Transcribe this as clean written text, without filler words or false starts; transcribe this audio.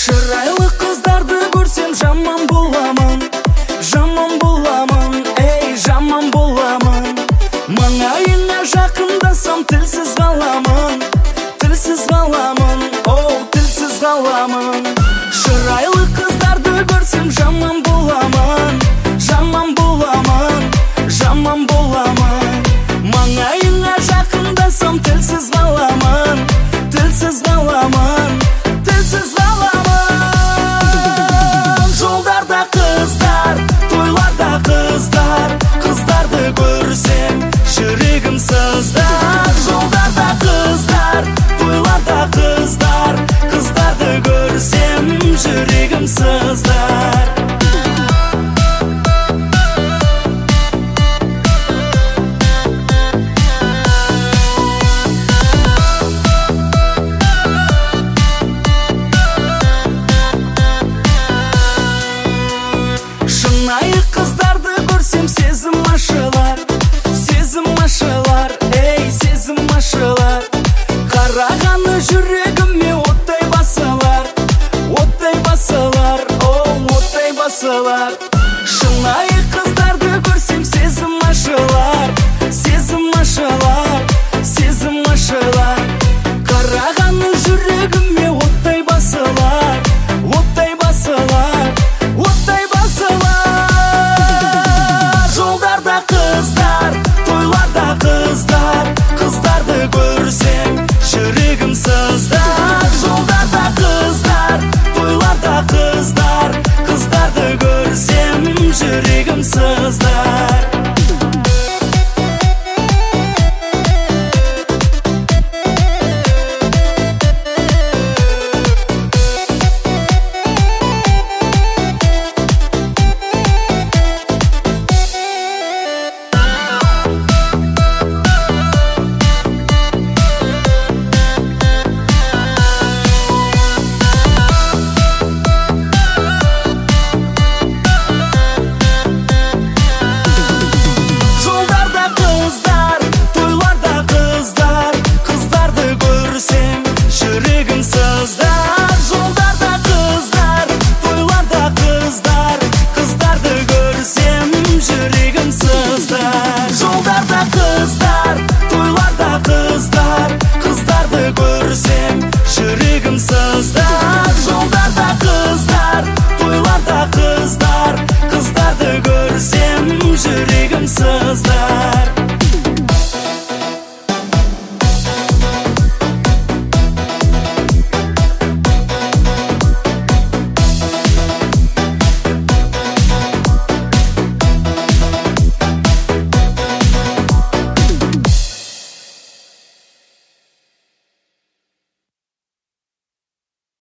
Шырайлы қыздарды көрсем жаман боламын, ей жаман боламын. Маңайыңа жақындасам тілсіз қаламын, оу тілсіз қаламын. Шырайлы қыздарды көрсем жаман боламын, маңайыңа жақындасам тілсіз қаламын. Жолдарда қыздар, тойларда қыздар, қыздарды көрсем жүрегім сыздар. Жолдарда қыздар, тойларда қыздар, қыздарды көрсем жүрегім сыздар. Шынайы қыздарды көрсем сезім ашылар, ей сезім ашылар. Қарағаны жүрегіме оттай басылар, оу оттай басылар. Шынайы қыздарды көрсем сезім ашылар. Қарағаны жүрегіме оттай басылар. Жолдарда қыздар, тойларда қыздар, қыздарды көрсем жүрегім сыздар. Жолдарда қыздар, тойларда қыздар, қыздарды көрсем жүрегім сыздар. Жолдарда қыздар, тойларда қыздар, қыздарды көрсем жүрегім сыздар.